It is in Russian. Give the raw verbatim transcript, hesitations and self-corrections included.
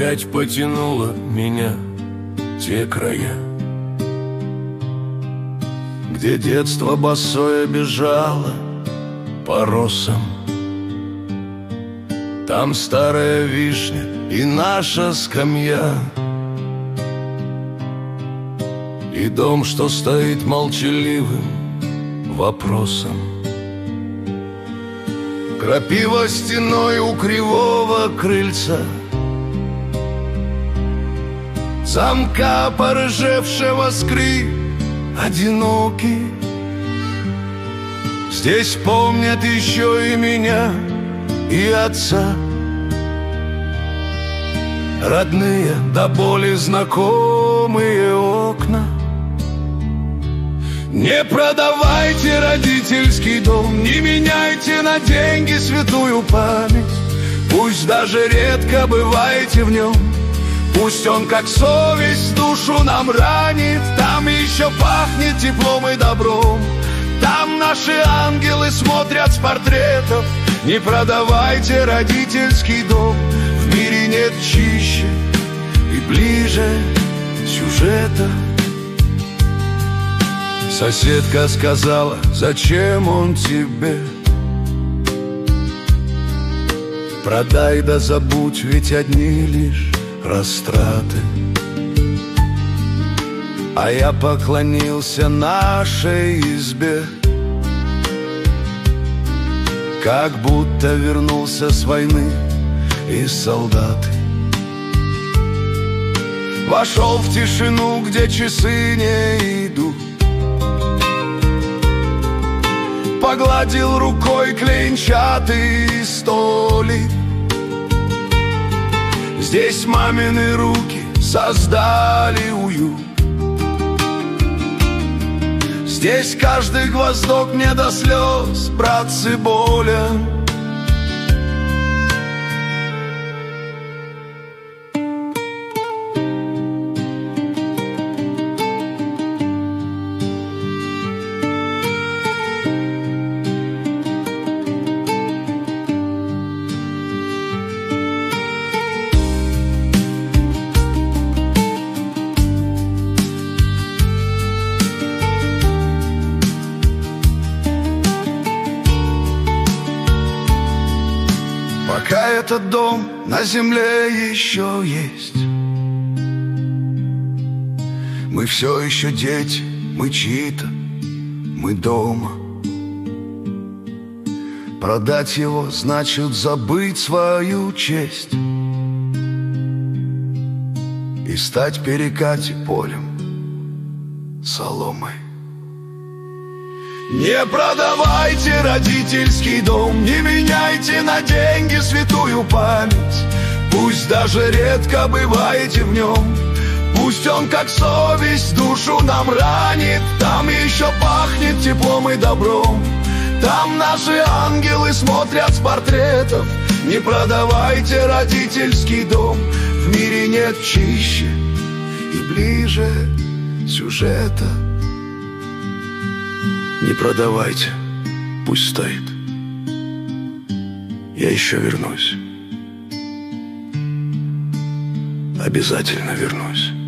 опять потянуло меня в те края, где детство босое бежало по росам. Там старая вишня и наша скамья, и дом, что стоит молчаливым вопросом. Крапива стеной у кривого крыльца, замка порыжевшего скрип одинокий. Здесь помнят еще и меня, и отца, родные до боли знакомые окна. Не продавайте родительский дом, не меняйте на деньги святую память. Пусть даже редко бываете в нем, пусть он как совесть душу нам ранит. Там еще пахнет теплом и добром, там наши ангелы смотрят с портретов. Не продавайте родительский дом, в мире нет чище и ближе сюжета. Соседка сказала: зачем он тебе? Продай да забудь, ведь одни лишь растраты. А я поклонился нашей избе, как будто вернулся с войны из солдаты. Вошел в тишину, где часы не идут, погладил рукой клеенчатый столик. Здесь мамины руки создали уют, здесь каждый гвоздок мне до слез, братцы, болен. Пока этот дом на земле еще есть, мы все еще дети, мы чьи-то, мы дома. Продать его значит забыть свою честь и стать перекати полем соломой. Не продавайте родительский дом, не меняйте на деньги святую память. Пусть даже редко бываете в нем, пусть он как совесть душу нам ранит. Там еще пахнет теплом и добром, там наши ангелы смотрят с портретов. Не продавайте родительский дом, в мире нет чище и ближе сюжета. Не продавайте, пусть стоит, я еще вернусь, обязательно вернусь.